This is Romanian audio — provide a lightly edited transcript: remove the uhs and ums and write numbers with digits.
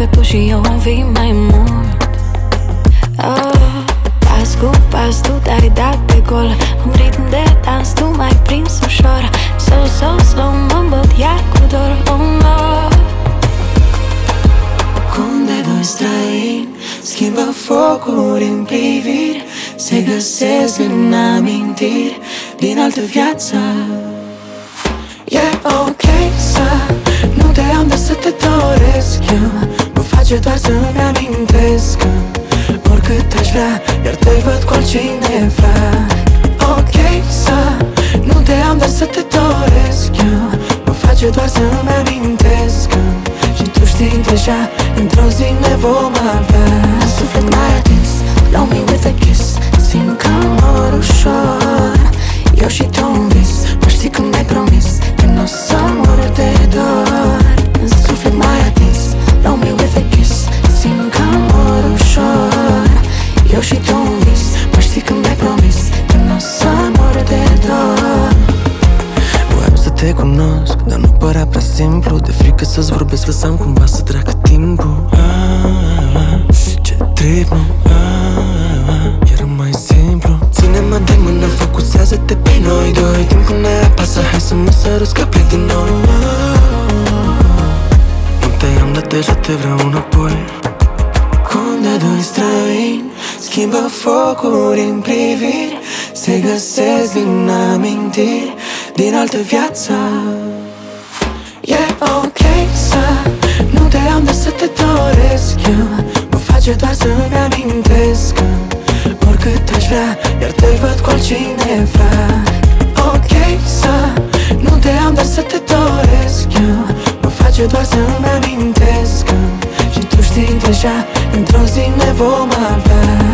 pe tu și eu vii mai mult. Pas cu pas tu te-ai dat pe gol, un ritm de dans tu m-ai prins ușor. So slow mă îmbăt iar cu dor, oh no. Cum de doi străini schimbă focuri în priviri, se găsesc în amintiri din altă viață. E ok să nu te am, de să te doresc eu. Mă face doar să-mi amintesc că oricât aș vrea, iar te văd cu altcineva. Ok să nu te am, dar să te doresc eu. Mă face doar să-mi amintesc că și tu știi deja, într-o zi ne vom avea. Suflet mai atins, blow me with a kiss, simt că mor ușor. Eu și tu un vis, mă știi că mi-ai promis că n-o să mor de dor. Suflet mai atins, blow me with a kiss, simt că mor ușor. Eu și tu un vis, mă știi că mi-ai promis că n-o să mor de dor. Voiam să te cunosc, dar nu părea prea simplu. De frică să-ți vorbesc, lăsam cumva să treacă timpul. Ce trip, nu? Era mai simplu. Ține-mă de mână, focusează-te pe noi doi. Timpul ne apasă, hai să mă săruți că plec din nou. Nu te am, dar deja te vreau înapoi. Cum de doi străini schimbă focuri în priviri, se găsesc din amintiri din altă viață. E ok să nu te am, dar să te doresc eu. Mă face doar să-mi amintesc că oricât aș vrea, iar te văd cu altcineva. Ok să nu te am, dar să te doresc eu. Mă face doar să-mi amintesc că și tu știi deja, într-o zi ne vom avea.